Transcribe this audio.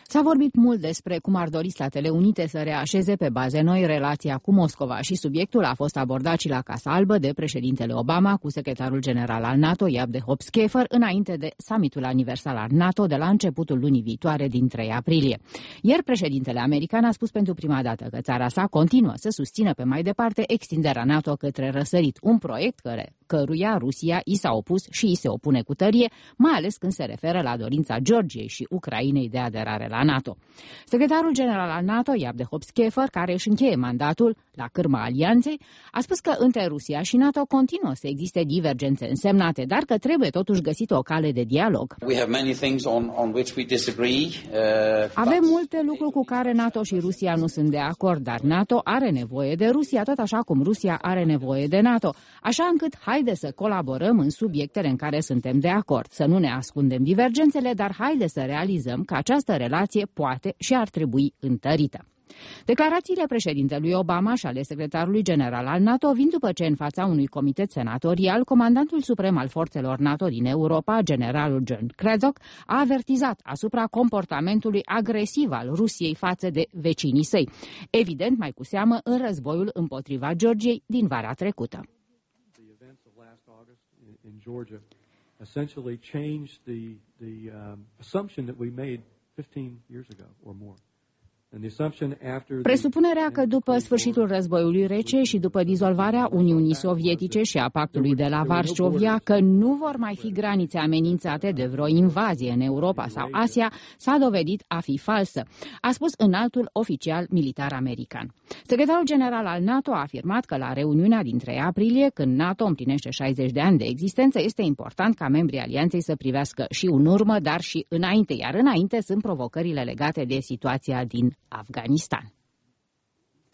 S-a vorbit mult despre cum ar dori Statele Unite să reașeze pe baze noi relația cu Moscova și subiectul a fost abordat și la Casa Albă de președintele Obama cu secretarul general al NATO, Jaap de Hoop Scheffer, înainte de summitul aniversal al NATO de la începutul lunii viitoare din 3 aprilie. Ieri președintele american a spus pentru prima dată că țara sa continuă să susțină pe mai departe extinderea NATO către răsărit, un proiect căruia Rusia i s-a opus și i se opune cu tărie, mai ales când se referă la dorința Georgiei și Ucrainei de aderare la NATO. Secretarul general al NATO, Jaap de Hoop Scheffer, care își încheie mandatul la cârma alianței, a spus că între Rusia și NATO continuă să existe divergențe însemnate, dar că trebuie totuși găsită o cale de dialog. Avem multe lucruri cu care NATO și Rusia nu sunt de acord, dar NATO are nevoie de Rusia, tot așa cum Rusia are nevoie de NATO, așa încât haide să colaborăm în subiectele în care suntem de acord, să nu ne ascundem divergențele, dar haide să realizăm că această relație poate și ar trebui întărită. Declarațiile președintelui Obama și ale secretarului general al NATO vin după ce în fața unui comitet senatorial, comandantul suprem al forțelor NATO din Europa, generalul John Craddock, a avertizat asupra comportamentului agresiv al Rusiei față de vecinii săi, evident mai cu seamă în războiul împotriva Georgiei din vara trecută. Essentially changed the assumption that we made 15 years ago or more. Presupunerea că după sfârșitul războiului rece și după dizolvarea Uniunii Sovietice și a pactului de la Varșovia că nu vor mai fi granițe amenințate de vreo invazie în Europa sau Asia s-a dovedit a fi falsă, a spus înaltul oficial militar american. Secretarul general al NATO a afirmat că la reuniunea din 3 aprilie, când NATO împlinește 60 de ani de existență, este important ca membrii alianței să privească și în urmă, dar și înainte, iar înainte sunt provocările legate de situația din Afganistan.